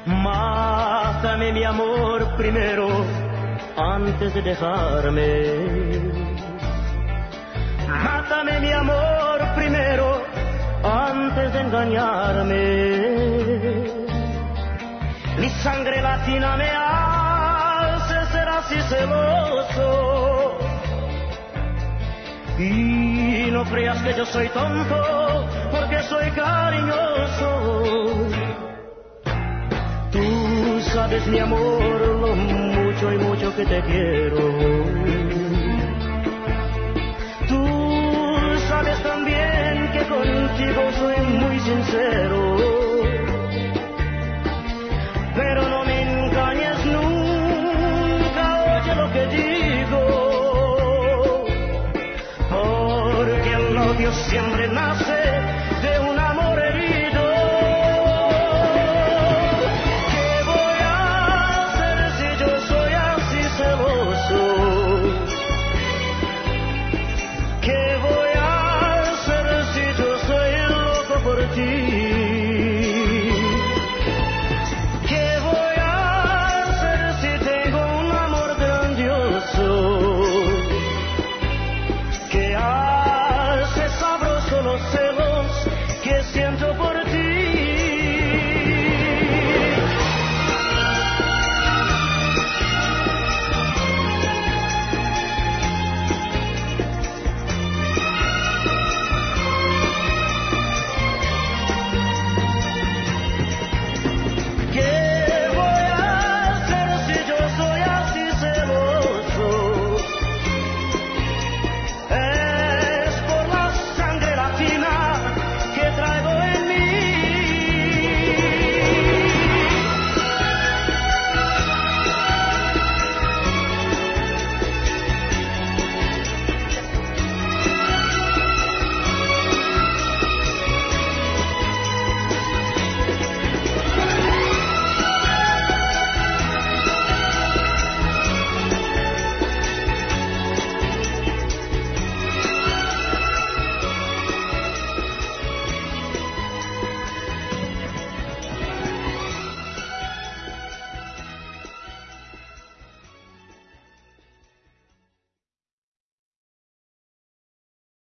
Mátame mi amor primero antes de dejarme. Mátame mi amor primero antes de engañarme. Mi sangre latina me hace ser así celoso. Y no creas que yo soy tonto, porque soy cariñoso. Tú sabes, mi amor, lo mucho y mucho que te quiero. Tú sabes también que contigo soy muy sincero. Pero no me engañes nunca, oye lo que digo. Porque el odio siempre nace